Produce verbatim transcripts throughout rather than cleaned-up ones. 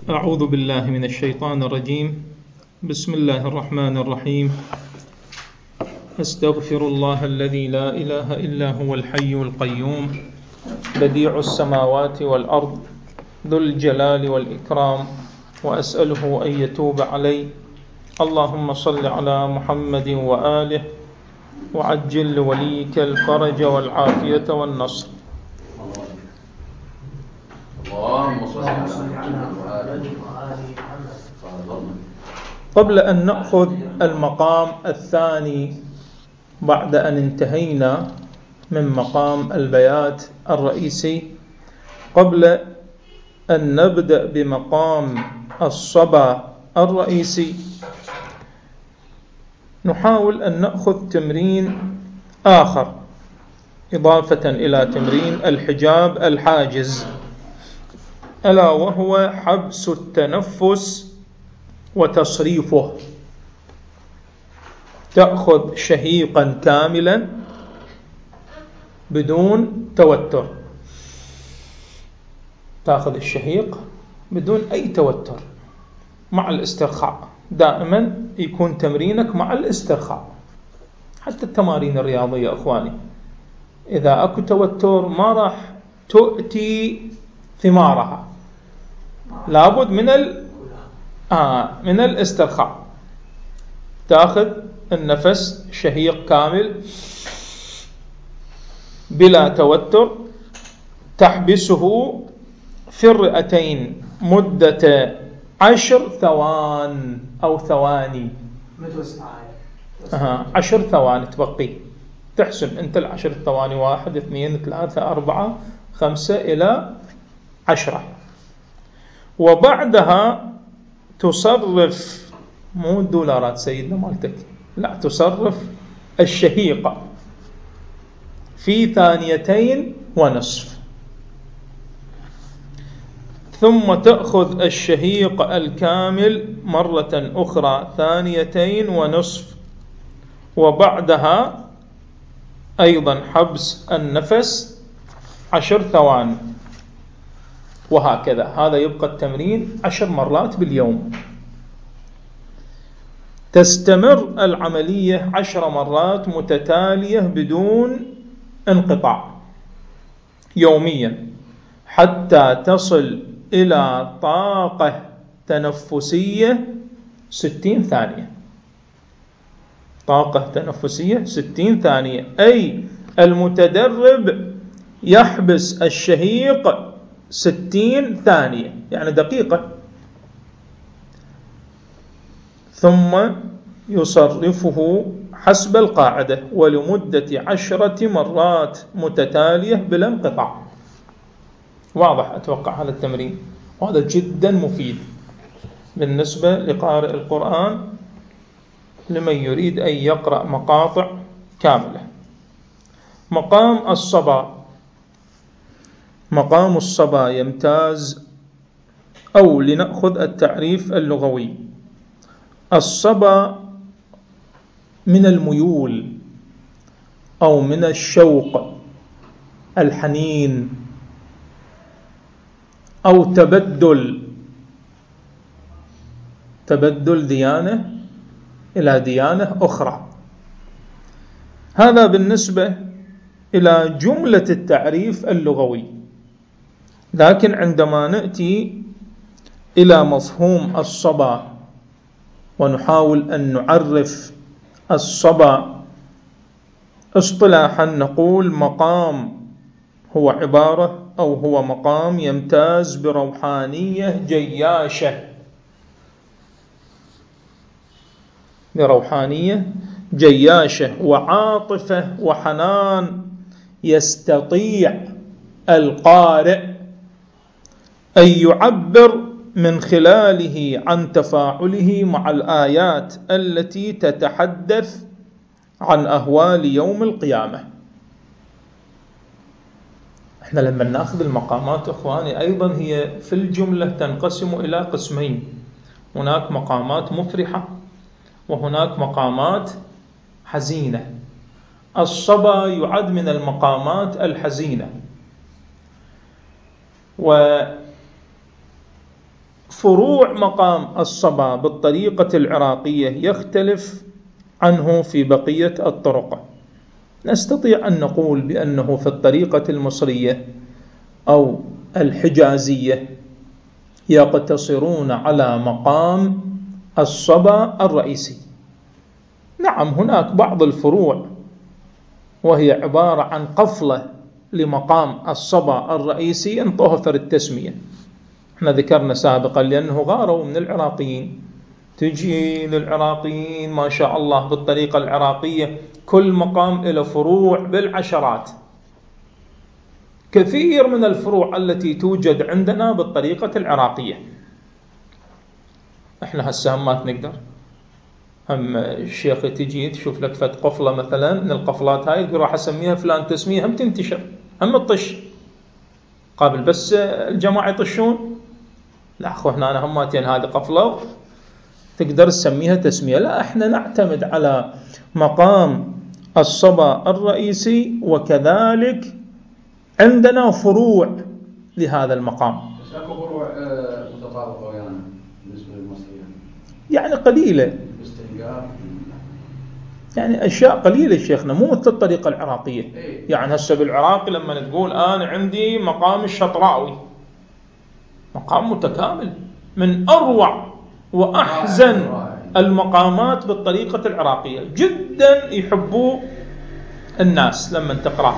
أعوذ بالله من الشيطان الرجيم. بسم الله الرحمن الرحيم. أستغفر الله الذي لا إله إلا هو الحي القيوم بديع السماوات والأرض ذو الجلال والإكرام، وأسأله أن يتوب علي. اللهم صل على محمد وآله وعجل لوليك الفرج والعافية والنصر. قبل أن نأخذ المقام الثاني بعد أن انتهينا من مقام البيات الرئيسي، قبل أن نبدأ بمقام الصبا الرئيسي، نحاول أن نأخذ تمرين آخر إضافة إلى تمرين الحجاب الحاجز، ألا وهو حبس التنفس وتصريفه. تأخذ شهيقا كاملا بدون توتر، تأخذ الشهيق بدون أي توتر مع الاسترخاء. دائما يكون تمرينك مع الاسترخاء، حتى التمارين الرياضية أخواني إذا أكو توتر ما راح تؤتي ثمارها، لابد من ال... آه من الاسترخاء. تأخذ النفس شهيق كامل بلا توتر، تحبسه في الرئتين مدة عشر ثوان أو ثواني. آه عشر ثواني تبقي، تحسب أنت العشر ثواني، واحد اثنين ثلاثة أربعة خمسة إلى عشرة. وبعدها تصرف مو الدولارات سيدنا مالتك، لا، تصرف الشهيقة في ثانيتين ونصف، ثم تأخذ الشهيق الكامل مرة أخرى ثانيتين ونصف، وبعدها أيضا حبس النفس عشر ثواني، وهكذا. هذا يبقى التمرين عشر مرات باليوم. تستمر العملية عشر مرات متتالية بدون انقطاع يوميا حتى تصل إلى طاقة تنفسية ستين ثانية. طاقة تنفسية ستين ثانية، أي المتدرب يحبس الشهيق ستين ثانية، يعني دقيقة، ثم يصرفه حسب القاعدة ولمدة عشرة مرات متتالية بلا انقطاع. واضح أتوقع هذا التمرين، وهذا جدا مفيد بالنسبة لقارئ القرآن لمن يريد أن يقرأ مقاطع كاملة. مقام الصبا. مقام الصبا يمتاز، أو لنأخذ التعريف اللغوي. الصبا من الميول أو من الشوق، الحنين، أو تبدل تبدل ديانة إلى ديانة أخرى. هذا بالنسبة إلى جملة التعريف اللغوي. لكن عندما نأتي إلى مفهوم الصبا ونحاول أن نعرف الصبا اصطلاحا، نقول مقام هو عبارة أو هو مقام يمتاز بروحانية جياشة، بروحانية جياشة وعاطفة وحنان، يستطيع القارئ أن يعبر من خلاله عن تفاعله مع الآيات التي تتحدث عن أهوال يوم القيامة. احنا لما ناخذ المقامات اخواني ايضا هي في الجملة تنقسم الى قسمين، هناك مقامات مفرحة وهناك مقامات حزينة. الصبا يعد من المقامات الحزينة، فروع مقام الصبا بالطريقة العراقية يختلف عنه في بقية الطرق. نستطيع أن نقول بأنه في الطريقة المصرية أو الحجازية يقتصرون على مقام الصبا الرئيسي. نعم هناك بعض الفروع وهي عبارة عن قفلة لمقام الصبا الرئيسي انطوها في التسمية. احنا ذكرنا سابقا لأنه غاروا من العراقيين. تجي للعراقيين ما شاء الله بالطريقة العراقية كل مقام له فروع بالعشرات. كثير من الفروع التي توجد عندنا بالطريقة العراقية احنا هسه هم ما نقدر. هم الشيخ تجي تشوف لك فت قفلة مثلا من القفلات هاي يقول راح اسميها فلان تسمية هم تنتشر هم تطش قابل بس الجماعة يطشون. لا أخو احنا أنا هماتين هذه قفلة تقدر تسميها تسمية. لا احنا نعتمد على مقام الصبا الرئيسي وكذلك عندنا فروع لهذا المقام. بس اكو فروع متطابقة يعني بالنسبة للمصريين يعني قليلة يعني أشياء قليلة شيخنا مو مثل الطريقة العراقية. يعني هسه بالعراقي لما تقول أنا عندي مقام الشطراوي مقام متكامل من أروع وأحزن المقامات بالطريقة العراقية جدا يحبوه الناس لما تقرأ.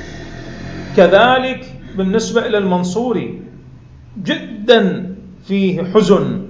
كذلك بالنسبة إلى المنصوري جدا فيه حزن.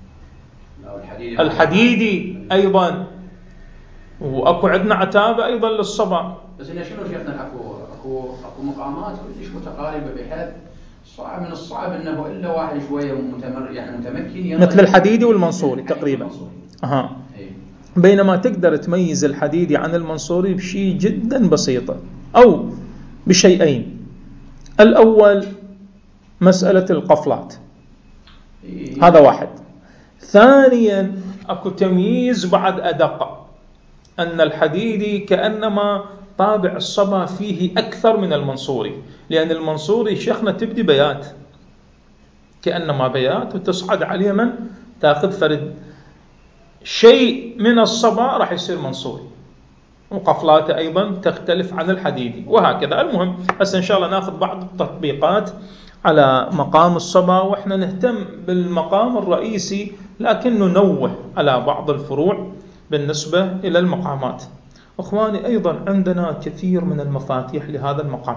الحديدي أيضا واكو عندنا عتابه ايضا للصبا. بس هنا شنو شيخنا اكو اكو اكو مقامات كلش متقاربه بحيث صعب من الصعب انه الا واحد شويه متمر يعني متمكن مثل الحديدي والمنصوري تقريبا. اها إيه. بينما تقدر تميز الحديدي عن المنصوري بشيء جدا بسيطه او بشيئين. الاول مساله القفلات إيه. هذا واحد. ثانيا اكو تمييز بعد ادق أن الحديدي كأنما طابع الصبا فيه أكثر من المنصوري. لأن المنصوري شيخنا تبدي بيات كأنما بيات وتصعد عليه من تأخذ فرد شيء من الصبا راح يصير منصوري وقفلاته أيضا تختلف عن الحديدي وهكذا. المهم هسه إن شاء الله ناخذ بعض التطبيقات على مقام الصبا وإحنا نهتم بالمقام الرئيسي لكن ننوه على بعض الفروع بالنسبة إلى المقامات. أخواني أيضا عندنا كثير من المفاتيح لهذا المقام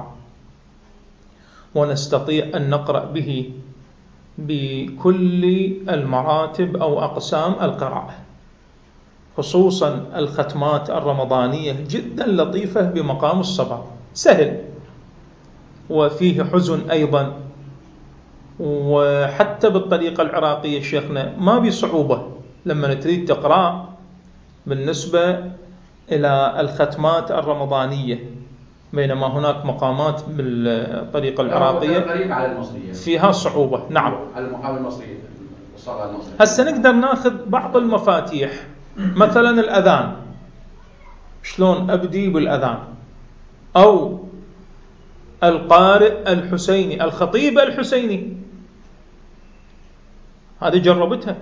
ونستطيع أن نقرأ به بكل المراتب أو أقسام القراءة خصوصا الختمات الرمضانية جدا لطيفة بمقام الصبا سهل وفيه حزن أيضا. وحتى بالطريقة العراقية شيخنا ما بصعوبة لما تريد تقرأ بالنسبة إلى الختمات الرمضانية. بينما هناك مقامات بالطريقة العراقية فيها صعوبة. نعم على المقام المصري هسه نقدر ناخذ بعض المفاتيح مثلا الأذان شلون أبدي بالأذان أو القارئ الحسيني الخطيب الحسيني هذه جربتها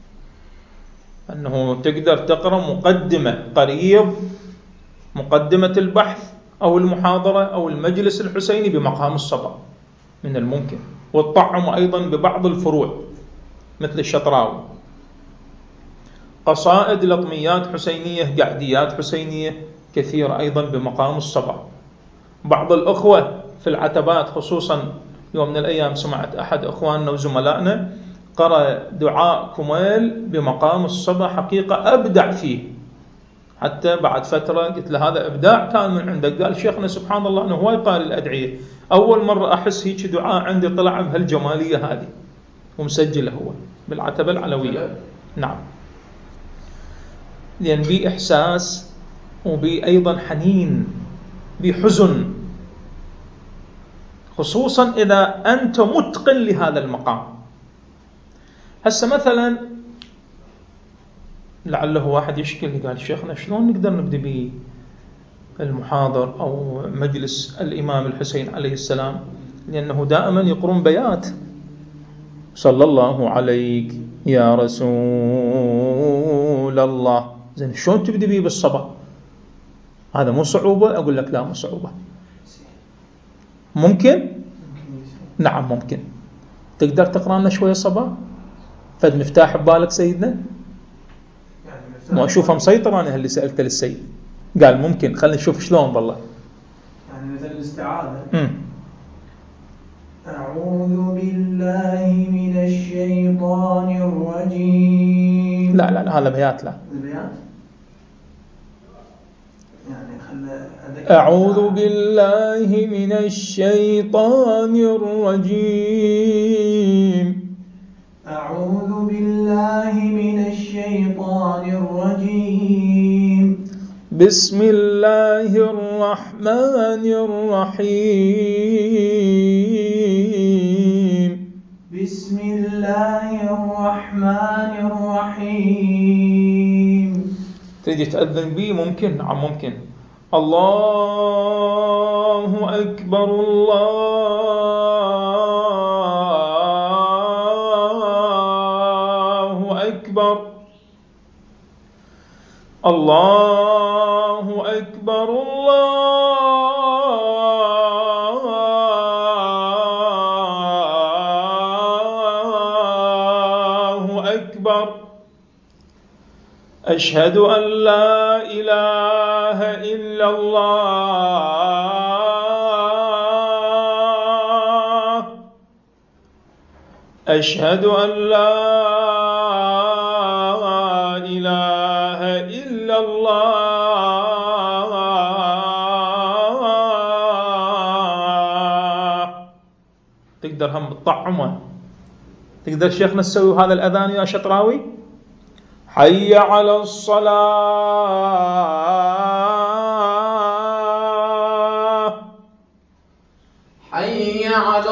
أنه تقدر تقرأ مقدمة قريب مقدمة البحث أو المحاضرة أو المجلس الحسيني بمقام الصبا من الممكن. والطعم أيضا ببعض الفروع مثل الشطراوي قصائد لطميات حسينية قعديات حسينية كثيرة أيضا بمقام الصبا. بعض الأخوة في العتبات خصوصا يوم من الأيام سمعت أحد أخواننا وزملائنا قرأ دعاء كميل بمقام الصبا حقيقة أبدع فيه. حتى بعد فترة قلت له هذا إبداع كان من عندك. قال شيخنا سبحان الله أنه هواي قارئ الأدعية أول مرة أحس هيك دعاء عندي طلع بهالجمالية هذه ومسجله هو بالعتبة العلوية. نعم لأن بي إحساس وبي أيضا حنين بحزن خصوصا إذا أنت متقن لهذا المقام. هسه مثلا لعله واحد يشكل قال شيخنا شلون نقدر نبدي بالمحاضر أو مجلس الإمام الحسين عليه السلام لأنه دائما يقرون بيات صلى الله عليك يا رسول الله. زين شلون تبدي بيه بالصبا؟ هذا مو صعوبة؟ أقول لك لا مو صعوبة. ممكن؟ نعم ممكن. تقدر تقرأ لنا شوية صبا؟ فد مفتاح ببالك سيدنا؟ ما أشوفه مسيطر أنا اللي سألته للسيد قال ممكن. خلينا نشوف شلون والله. يعني مثل الاستعاذة. م. أعوذ بالله من الشيطان الرجيم. لا لا لا هذا بيات. لا البيات يعني خل أعوذ بالله من الشيطان الرجيم. أعوذ بالله من الشيطان الرجيم. بسم الله الرحمن الرحيم. بسم الله الرحمن الرحيم. تجي تأذن بي؟ ممكن. نعم ممكن. الله أكبر الله أكبر الله أكبر الله أكبر. أشهد أن لا إله إلا الله. أشهد أن لا إله إلا الله. تقدر هم تطعمه. تقدر شيخنا تسوي هذا الأذان يا شطراوي؟ حي على الصلاة. حي على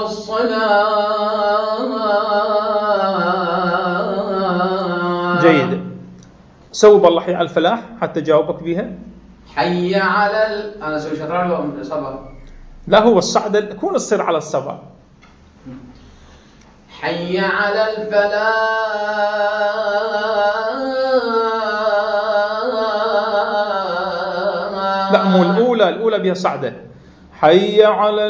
الصلاة. جيد. سوي بالله حي على الفلاح حتى جاوبك بيها. حي على ال... أنا أسوي شطران ولا صبا؟ لا هو الصعدة كون تصير على الصبا. حي على الفلاح. لا مو الأولى. الأولى بها صعدة. حي على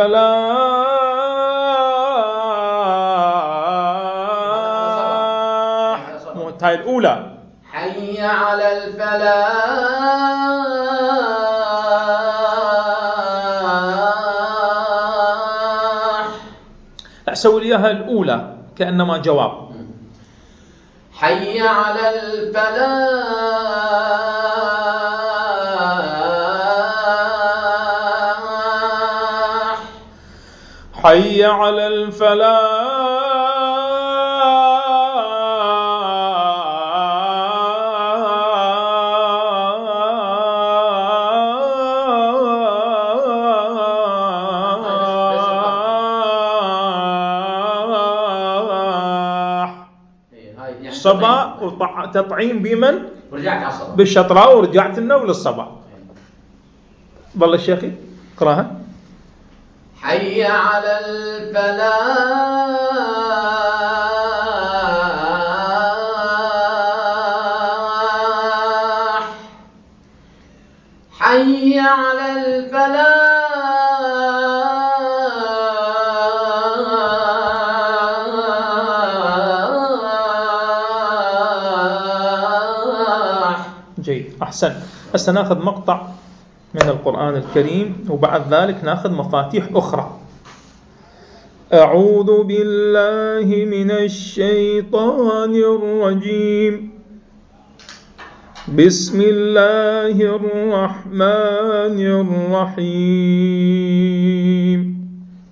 الفلاح. مو هاي الأولى. حي على الفلاح. لا سوي لي إياها الأولى كأنما جواب. حي على الفلاح. حي على الفلاح. صبا وتطعيم بمن؟ ورجعت على الصبا بالشطراء ورجعت لنا وللصبا. والله شيخي اقراها. حي على الفلاح. حي على الفلاح. جيد أحسن. هسه ناخذ مقطع من القرآن الكريم وبعد ذلك ناخذ مفاتيح أخرى. أعوذ بالله من الشيطان الرجيم. بسم الله الرحمن الرحيم.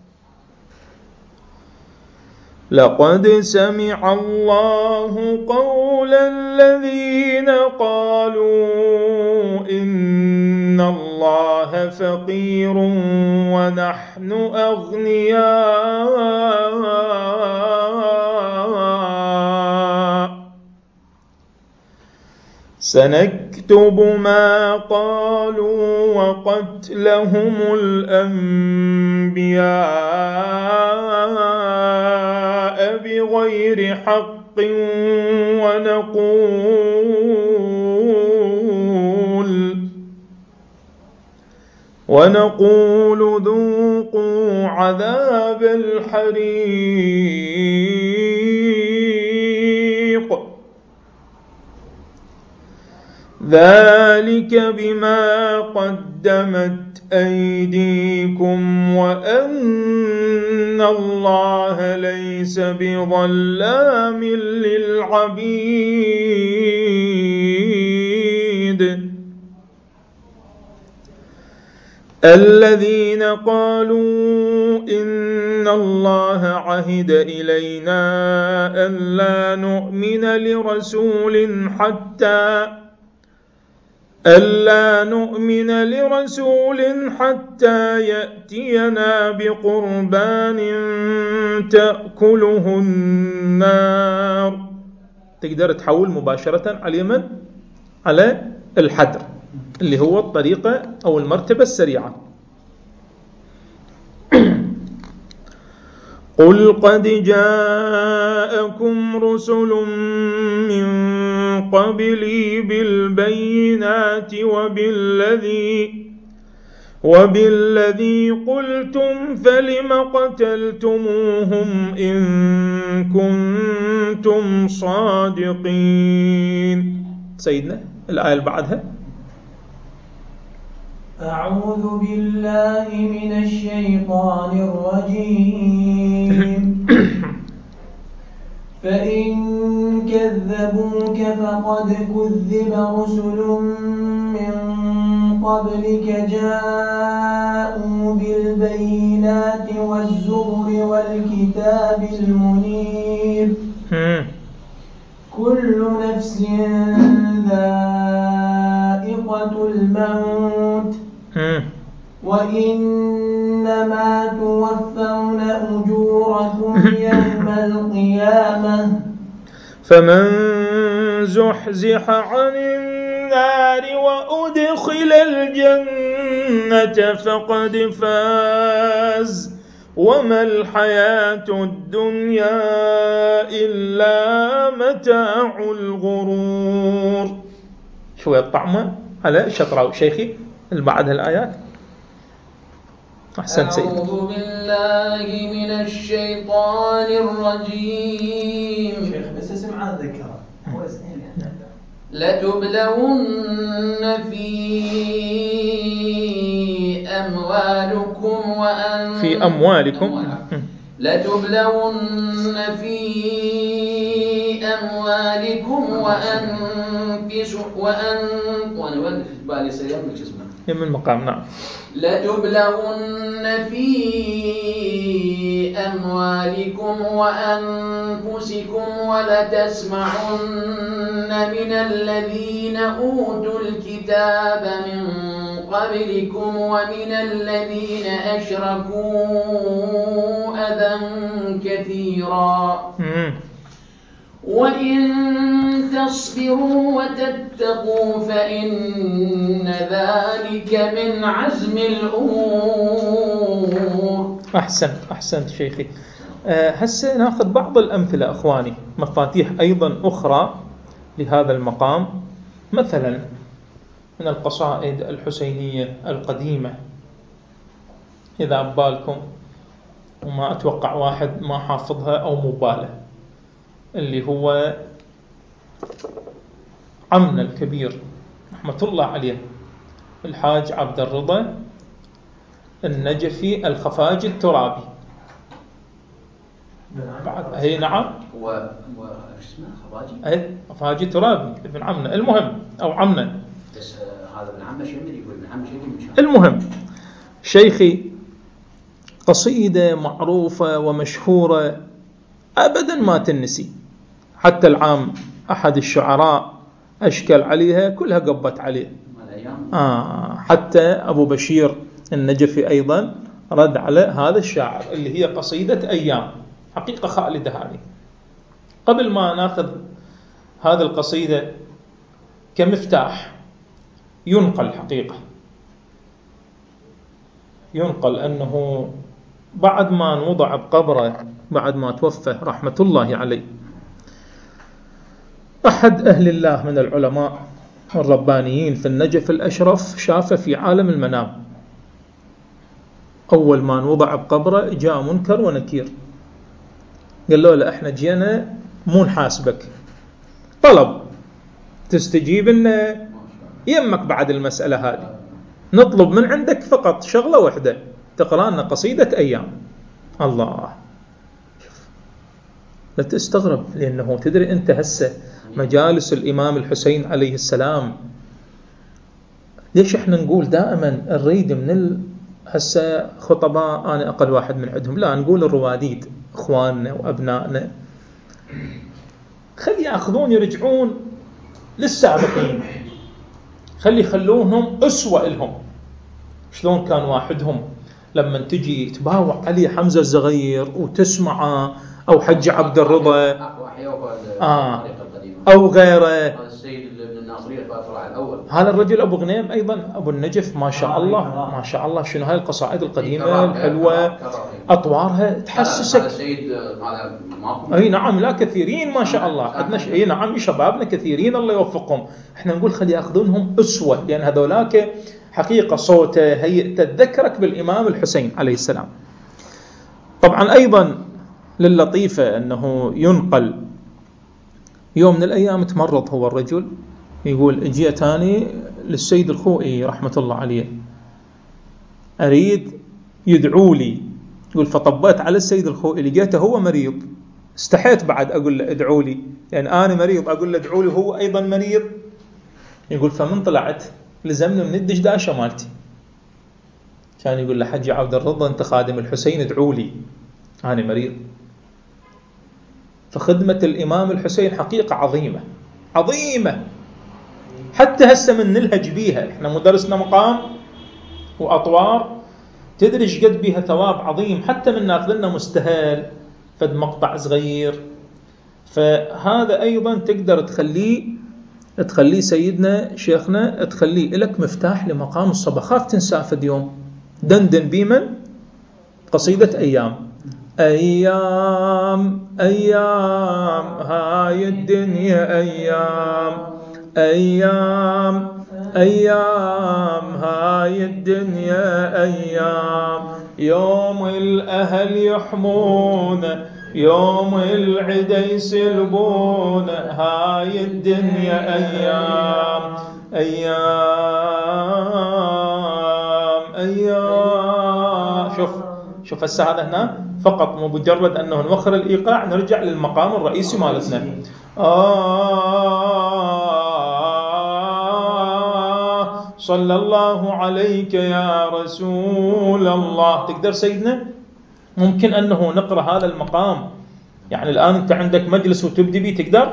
لقد سمع الله قول الذين قالوا إن الله فقير ونحن أغنياء سنكتب ما قالوا وقتلهم الأنبياء بغير بغير حق ونقول ونقول ذوقوا عذاب الحريق ذلك بما قدمت أيديكم وأن الله ليس بظلام للعبيد الذين قالوا إن الله عهد إلينا ألا نؤمن لرسول حتى ألا نؤمن لرسول حتى يأتينا بقربان تأكله النار. تقدر تحول مباشرة على اليمن على الحدر اللي هو الطريقة أو المرتبة السريعة. قل قد جاءكم رسل من قبلي بالبينات وبالذي وبالذي قلتم فلم قتلتموهم إن كنتم صادقين. سيدنا الآية اللي بعدها. أعوذ بالله من الشيطان الرجيم. فإن كذبوك فقد كذب رسل من قبلك جاءوا بالبينات والزبر والكتاب المنير كل نفس ذائقة الموت وإنما توفون أجوركم يوم القيامة فمن زحزح عن النار وأدخل الجنة فقد فاز وما الحياة الدنيا إلا متاع الغرور. شوية طعمة على الشطراوي شيخي اللي بعد الآيات. أحسن سيدي. أعوذ بالله من الشيطان الرجيم. شيخ بس اسم عاد ذكره هو اسمين يعني. لتبلون في أموالكم وأن في أموالكم لتبلون في أموالكم وأنفسكم وأن وأنا وين بالي سيام الجسم من مقام نعم. لتبلون في أموالكم وأنفسكم ولتسمعن من الذين أوتوا الكتاب من قبلكم ومن الذين أشركوا أذى كثيرا وإن تصبروا وتتقوا فإن ذلك من عزم الأمور. أحسن أحسنت شيخي. أه هسه ناخذ بعض الأمثلة أخواني، مفاتيح أيضا أخرى لهذا المقام، مثلا من القصائد الحسينية القديمة إذا بالكم، وما أتوقع واحد ما حافظها أو مباله، اللي هو عمنا الكبير رحمة الله عليه الحاج عبد الرضا النجفي الخفاجي الترابي. بعد هي نعم و و اسمه خفاجي اي خفاجي ترابي ابن عمنا، المهم او عمنا، بس هذا ابن عمه شمري يقول ابن عمه شمري مش المهم شيخي قصيدة معروفة ومشهورة أبدا ما تنسي، حتى العام أحد الشعراء أشكل عليها كلها قبت عليه. آه حتى أبو بشير النجفي أيضا رد على هذا الشاعر اللي هي قصيدة أيام، حقيقة خالدة هذه. قبل ما ناخذ هذه القصيدة كمفتاح ينقل، حقيقة ينقل أنه بعد ما وضع بقبره، بعد ما توفى رحمة الله عليه، أحد أهل الله من العلماء الربانيين في النجف الأشرف شافه في عالم المنام. أول ما وضع بقبره جاء منكر ونكير، قال له لا احنا جينا مو نحاسبك، طلب تستجيب لنا يمك بعد المسألة هذه، نطلب من عندك فقط شغلة واحدة، تقرأ لنا قصيدة أيام. الله، لا تستغرب، لأنه تدري أنت هسه مجالس الإمام الحسين عليه السلام، ليش احنا نقول دائما نريد من ال... هسه خطباء أنا أقل واحد من عندهم، لا نقول الرواديد إخواننا وأبنائنا، خلي يأخذون يرجعون للسابقين، خلي يخلونهم أسوة لهم. شلون كان واحدهم لما تجي تباوع علي حمزة الصغير وتسمعه، أو حج عبد الرضا آه أو غيره، هذا الرجل أبو غنيم أيضا أبو النجف، ما شاء الله ما شاء الله، شنو هاي القصائد القديمة الحلوة أطوارها تحسسك. أي نعم، لا كثيرين ما شاء الله عندنا، أي نعم شبابنا كثيرين الله يوفقهم. احنا نقول خلي يأخذونهم أسوة، لأن هذولاك حقيقة صوته هيئته تذكرك بالإمام الحسين عليه السلام. طبعا أيضا للطيفة أنه ينقل يوم من الأيام تمرض هو الرجل، يقول جيت أنا للسيد الخوئي رحمة الله عليه أريد يدعو لي، يقول فطبت على السيد الخوئي لقيته هو مريض، استحيت بعد أقول له ادعو لي، لأن يعني أنا مريض أقول له ادعو لي وهو أيضا مريض. يقول فمن طلعت لزمني من الدشداشة مالتي، كان يقول له حج عبد الرضا أنت خادم الحسين ادعو لي أنا مريض. فخدمة الإمام الحسين حقيقة عظيمة عظيمة، حتى هسه من نلهج بيها، احنا مدرسنا مقام وأطوار، تدري ايش قد بيها ثواب عظيم، حتى من ناخذ لنا مستهل فد مقطع صغير. فهذا أيضا تقدر تخليه تخليه سيدنا شيخنا تخليه لك مفتاح لمقام الصبا. خاف تنسى فد يوم دندن بيمن قصيدة أيام. أيام أيام هاي الدنيا أيام، أيام أيام هاي الدنيا أيام، يوم الأهل يحمون يوم العدا يسلبون، هاي الدنيا أيام أيام أيام. شوف شوف هسه هذا هنا فقط مجرد أنه نوخر الإيقاع نرجع للمقام الرئيسي مالتنا. آه صلى الله عليك يا رسول الله. تقدر سيدنا ممكن أنه نقرأ هذا المقام، يعني الآن أنت عندك مجلس وتبدي بيه تقدر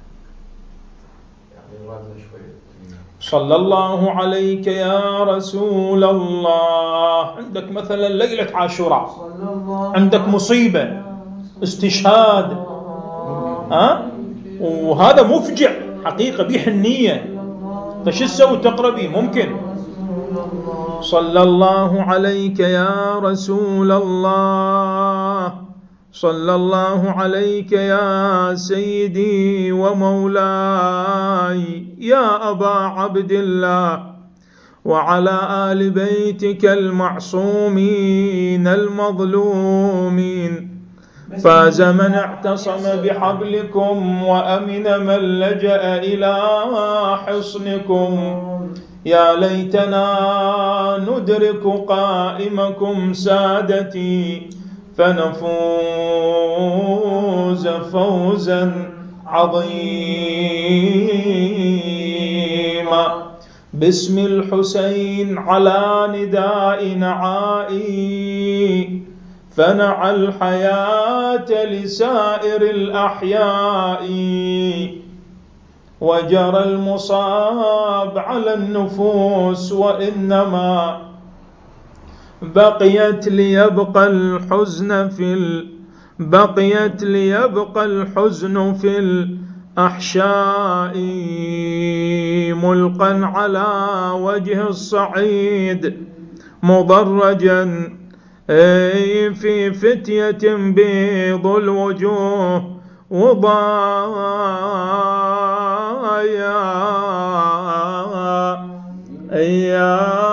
صلى الله عليك يا رسول الله. عندك مثلا ليلة عاشوراء، عندك مصيبة استشهاد، ها وهذا مفجع حقيقة بحنية، فش تسوي تقرأ بيه؟ ممكن صلى الله عليك يا رسول الله، صلى الله عليك يا سيدي ومولاي يا أبا عبد الله، وعلى آل بيتك المعصومين المظلومين. فاز من اعتصم بحبلكم وأمن من لجأ إلى حصنكم. يا ليتنا ندرك قائمكم سادتي فنفوز فوزا عظيما. باسم الحسين على نداء نعائي، فنعى الحياة لسائر الأحياء، وجرى المصاب على النفوس وإنما بقيت ليبقى الحزن في ال... بقيت ليبقى الحزن في الأحشاء، ملقا على وجه الصعيد مضرجا أي في فتية بيض الوجوه وضايا أيا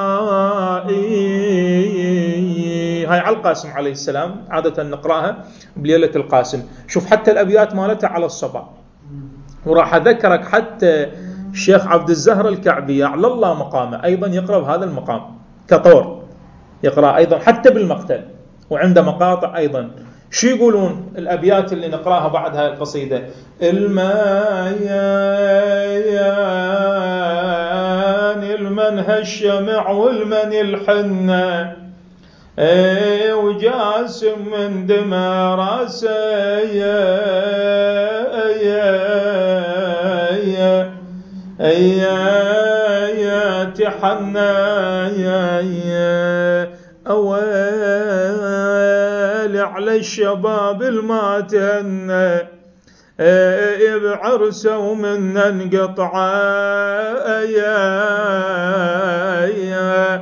هاي على القاسم عليه السلام، عادة نقرأها بليلة القاسم. شوف حتى الأبيات مالتها على الصبا، وراح أذكرك حتى الشيخ عبد الزهر الكعبي على الله مقامه أيضا يقرأ بهذا المقام كطور، يقرأ أيضا حتى بالمقتل، وعنده مقاطع أيضا. شو يقولون الأبيات اللي نقرأها بعد هاي القصيدة؟ الميان المن هالشمع والمن الحنة اي وجاسم من دمى راسه يا يا يا يا تحنى يا يا أويل على الشباب الماتن بعرسه ومن انقطع يا يا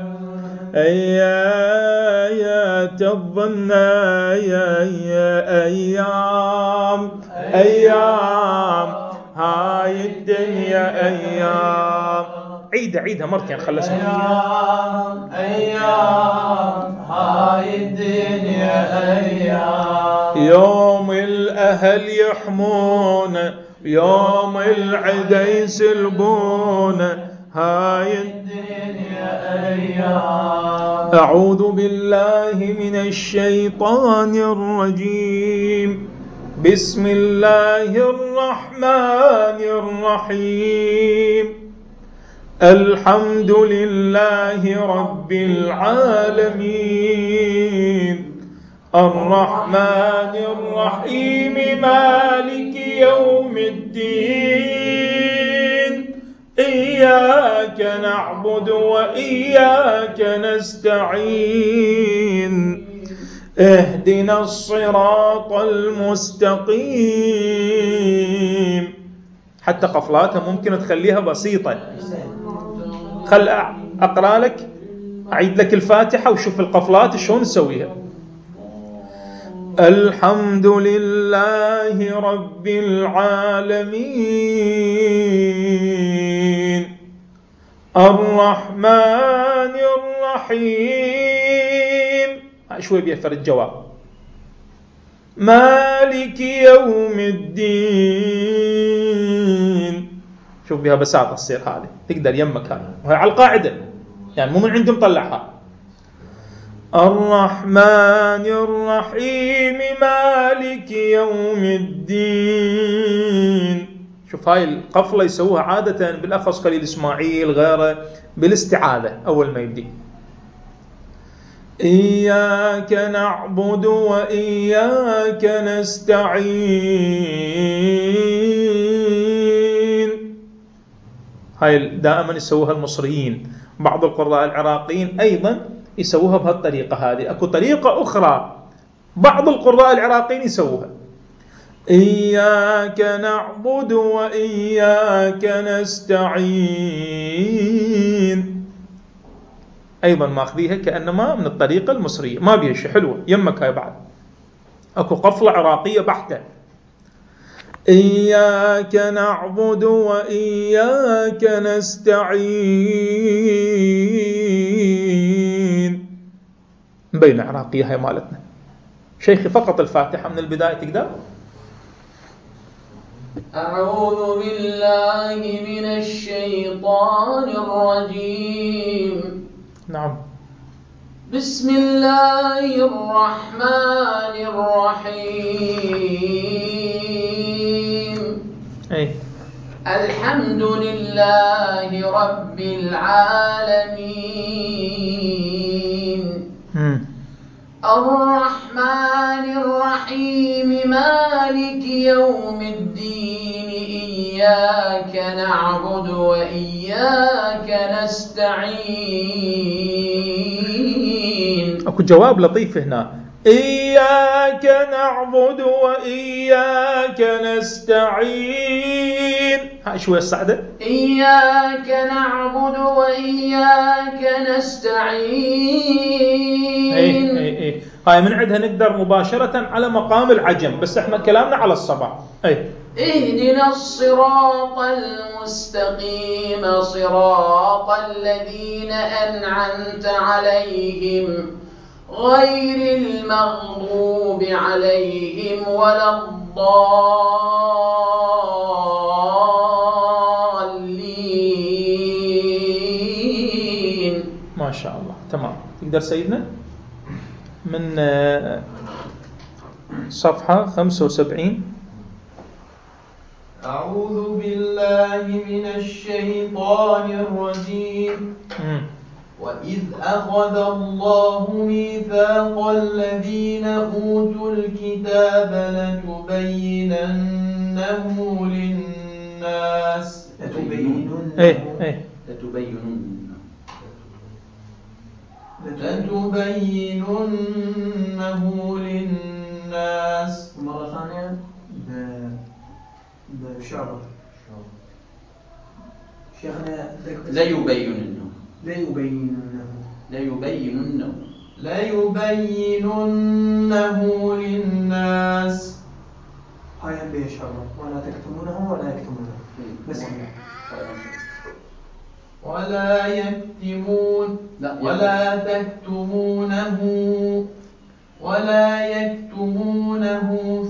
يا يا تظن يا يا أيام أيام هاي الدنيا أيام. عيدها عيدها مرتين خلص. أيام أيام هاي الدنيا أيام، يوم الأهل يحمون يوم العدا يسلبون هاي الدنيا أيام. أعوذ بالله من الشيطان الرجيم. بسم الله الرحمن الرحيم. الحمد لله رب العالمين الرحمن الرحيم مالك يوم الدين إياك نعبد وإياك نستعين اهدنا الصراط المستقيم. حتى قفلاتها ممكن تخليها بسيطة. خل أقرأ لك أعيد لك الفاتحة وشوف القفلات شلون نسويها. الحمد لله رب العالمين الرحمن الرحيم شوي بيفر الجواب مالك يوم الدين. شوف بها بساطة تصير هذه تقدر يمك هذه وهي على القاعدة يعني مو من عندهم طلعها. الرحمن الرحيم مالك يوم الدين. شوف هاي القفلة يسووها عادة بالأخص خليل إسماعيل غيره بالاستعاذة أول ما يبدي. إياك نعبد وإياك نستعين. هاي دائما يسووها المصريين. بعض القراء العراقيين أيضا يسووها بهالطريقة هذه. أكو طريقة أخرى بعض القراء العراقيين يسووها إياك نعبد وإياك نستعين. أيضا ماخذيها كأنما من الطريقة المصرية ما بيها شيء حلوة يمك هاي بعد. أكو قفلة عراقية بحتة إياك نعبد وإياك نستعين بين عراقية هاي مالتنا. شيخي فقط الفاتحة من البداية تقدر. أعوذ بالله من الشيطان الرجيم. نعم. بسم الله الرحمن الرحيم. أي. الحمد لله رب العالمين مم. الرحمن الرحيم مالك يوم الدين إياك نعبد وإياك نستعين. أكو جواب لطيف هنا إياك نعبد وإياك نستعين هاي شوية الصعدة. إياك نعبد وإياك نستعين. اي اي اي هاي من عندها نقدر مباشرة على مقام العجم، بس احنا كلامنا على الصبا. اي اهدنا الصراط المستقيم صراط الذين أنعمت عليهم غير المغضوب عليهم ولا الضالين. ما شاء الله تمام. تقدر سيدنا من صفحة خمسة وسبعين. أعوذ بالله من الشيطان الرجيم. مم. وإذ أخذ الله ميثاق الذين أوتوا الكتاب لتبيننه للناس لتبيننه ايه ايه لتبينن لتبيننه للناس. مرة ثانية بشعر شيخنا لا يبيننه لا يبيننه لا يبيننه لا يبيننه للناس. هاي هم بشعر ولا تكتمونه ولا يكتمونه بس ولا يكتمون لا ولا تكتمونه ولا يكتمونه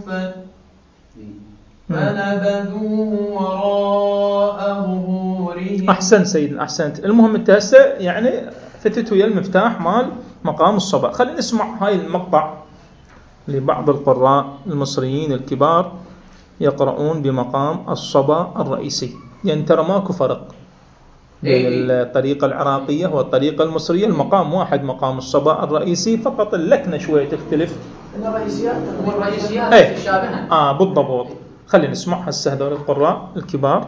فنبذوه وراء ظهورهم. أحسن سيدنا أحسنت. المهم أنت هسه يعني فتت ويا المفتاح مال مقام الصبا. خلينا نسمع هاي المقطع لبعض القراء المصريين الكبار يقرؤون بمقام الصبا الرئيسي، يعني ترى ماكو فرق بين الطريقة العراقية والطريقة المصرية. المقام واحد مقام الصبا الرئيسي، فقط اللكنة شوية تختلف. الرئيسيات والرئيسيات ايه تشابهن. اه بالضبط. خلينا نسمع هسه هذول القراء الكبار.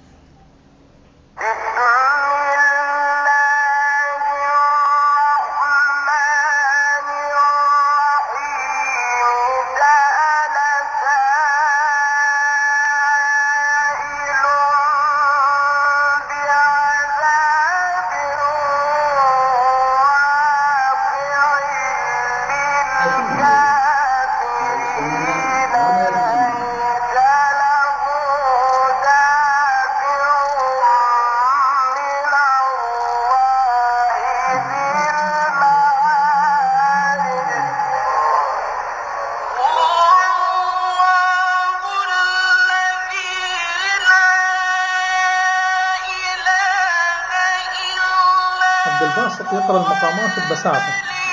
يقرأ المقامات ببساطة.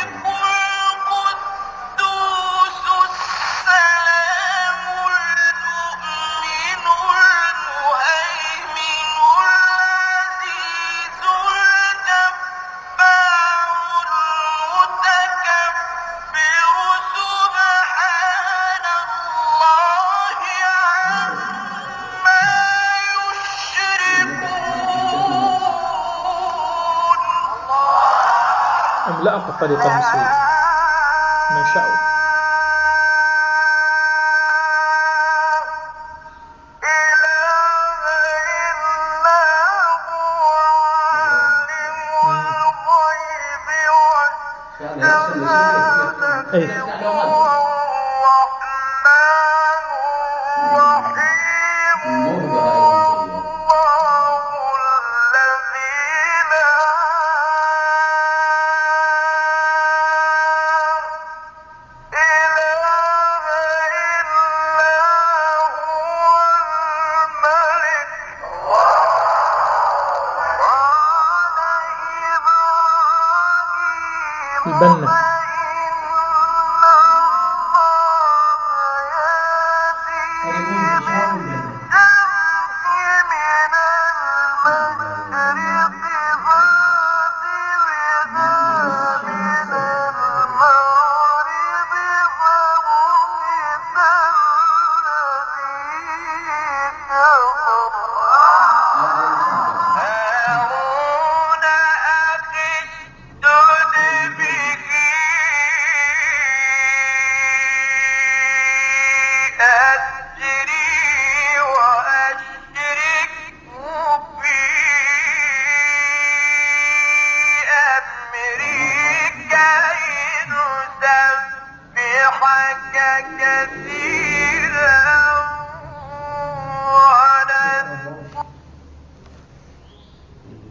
املأ بالطريقة المصرية من شاء. البنة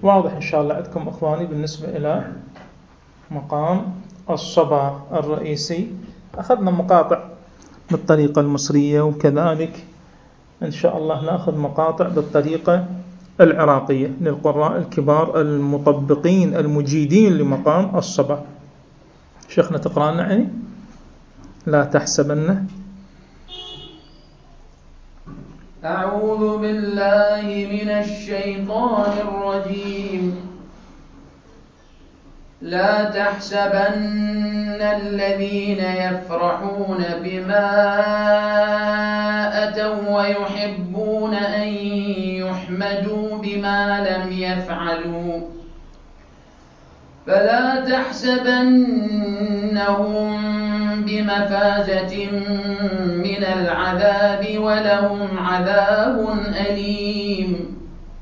واضح إن شاء الله عندكم إخواني بالنسبة إلى مقام الصبا الرئيسي. أخذنا مقاطع بالطريقة المصرية، وكذلك إن شاء الله نأخذ مقاطع بالطريقة العراقية للقراء الكبار المطبقين المجيدين لمقام الصبا. شيخنا تقرأ لنا يعني لا تحسبن. أعوذ بالله من الشيطان الرجيم. لا تحسبن الذين يفرحون بما أتوا ويحبون أن يحمدوا بما لم يفعلوا فلا تحسبنهم بمفازة من العذاب ولهم عذاب أليم.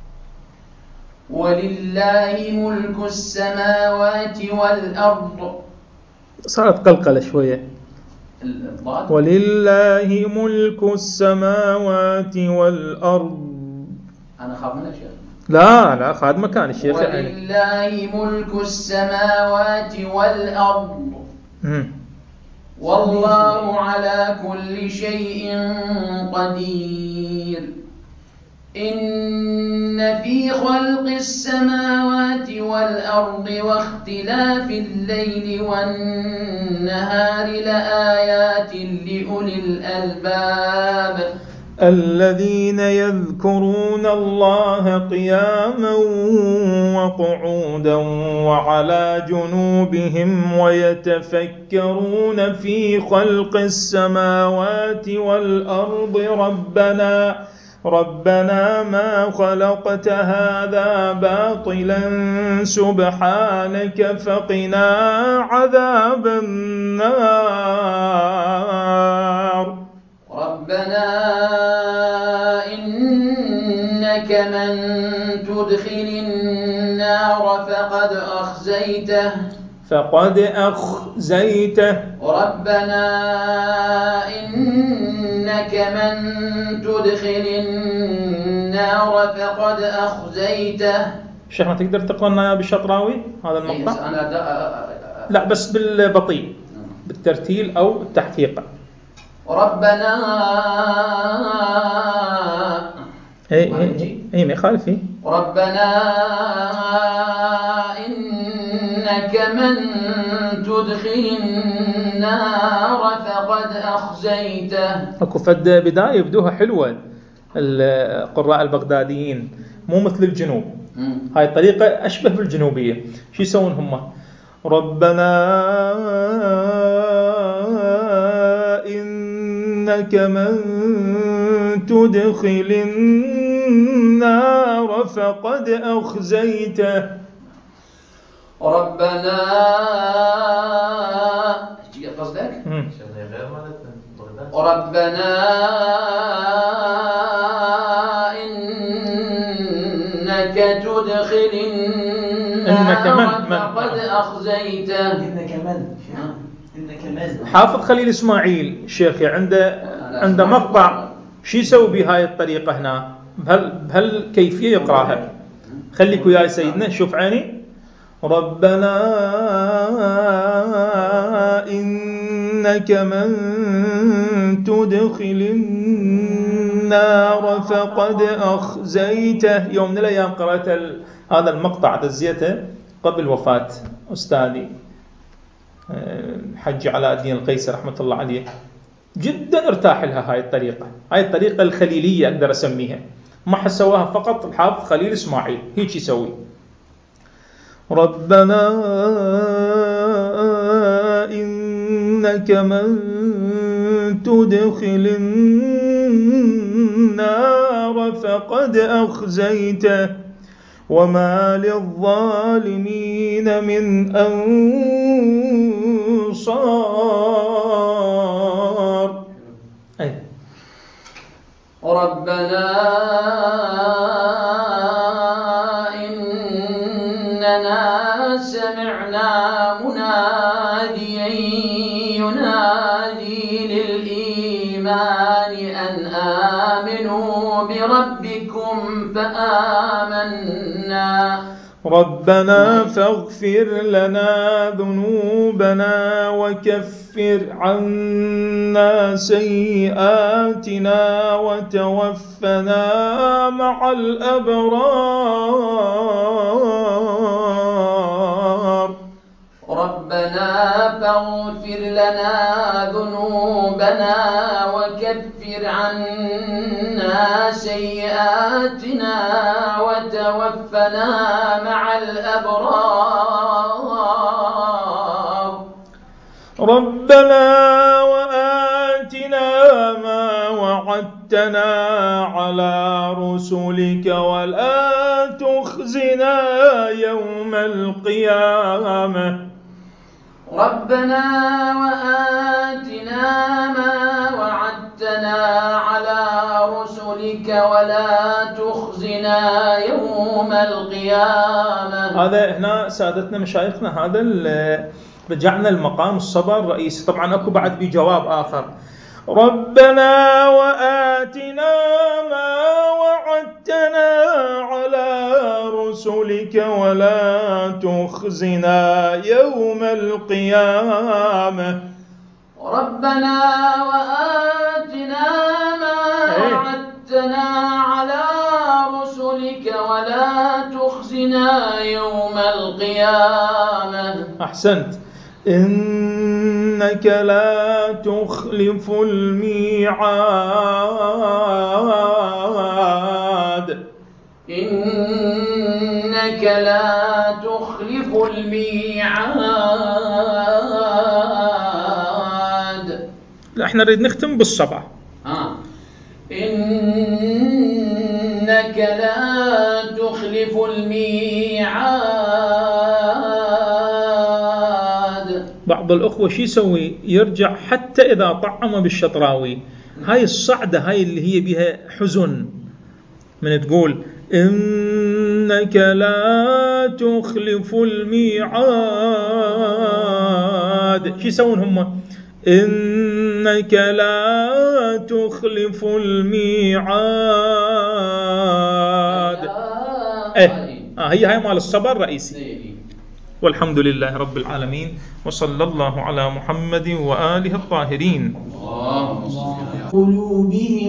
ولله ملك السماوات والأرض. صارت قلقلة شوية. ولله ملك السماوات والأرض. أنا خاف منك شيخ. لا لا خاد مكان الشيخ. ولله ملك السماوات والأرض. م. والله على كل شيء قدير. إن في خلق السماوات والأرض واختلاف الليل والنهار لآيات لأولي الألباب الذين يذكرون الله قياما وقعودا وعلى جنوبهم ويتفكرون في خلق السماوات والأرض ربنا ربنا ما خلقت هذا باطلا سبحانك فقنا عذاب النار. ربنا إنك من تدخل النار فقد أخزيته فقد أخزيته. ربنا إنك من تدخل النار فقد أخزيته. شيخنا تقدر تقرأ لنا بالشطراوي هذا المقطع؟ لا بس بالبطيء بالترتيل أو التحقيق. ربنا اي اي اي ما يخالف. ربنا إنك من تدخل النار فقد أخزيته. اكو فد بداية يبدوها حلوة القراء البغداديين مو مثل الجنوب. هاي الطريقة أشبه بالجنوبية. شو يسوون هم؟ ربنا إنك من تدخل النار فقد أخزيته. ربنا قصدك؟ ربنا إنك تدخل النار فقد أخزيته. إنك من إنك من حافظ خليل إسماعيل شيخي عنده عنده مقطع شو يسوي بهاي الطريقة هنا بهال بهالكيفية يقراها. خليك وياي سيدنا شوف عيني. ربنا إنك من تدخل النار فقد أخزيته. يوم من الأيام قرأت هذا المقطع دزيته قبل وفاة أستاذي الحج علاء الدين القيسي رحمة الله عليه. جدا ارتاح لها هاي الطريقة. هاي الطريقة الخليلية أقدر أسميها. ما حسواها فقط الحافظ خليل إسماعيل. هيك يسوي. ربنا إنك من تدخل النار فقد أخزيته وما للظالمين من أنصار. أي. ربنا إننا سمعنا مناديا ينادي للإيمان أن آمنوا بربكم فآمنا. ربنا فاغفر لنا ذنوبنا وكفر عنا سيئاتنا وتوفنا مع الأبرار. ربنا فاغفر لنا ذنوبنا وكفر عنا سيئاتنا وتوفنا مع الأبرار. ربنا وآتنا ما وعدتنا على رسلك ولا تخزنا يوم القيامة. ربنا وآتنا ما وعدتنا على رسلك ولا تخزنا يوم القيامة. هذا هنا سادتنا مشايخنا، هذا رجعنا المقام الصبر الرئيسي. طبعا اكو بعد بجواب آخر، ربنا وآتنا ما وعدتنا على رسلك ولا تخزنا يوم القيامة. ربنا وآتنا ما وعدتنا على رسلك ولا تخزنا يوم القيامة. أحسنت. إنك لا تخلف الميعاد. إنك لا تخلف الميعاد. لا احنا نريد نختم بالصبع. آه. إنك لا تخلف الميعاد. بعض الأخوة شو يسوي؟ يرجع حتى إذا طعم بالشطراوي، هاي الصعدة هاي اللي هي بها حزن، من تقول إنك لا تخلف الميعاد، شو يسوون هم؟ إنك لا تخلف الميعاد. إيه آه هي هاي مال الصبر الرئيسي. والحمد لله رب العالمين، وصلى الله على محمد وآله الطاهرين. اللهم صل على قلوبهم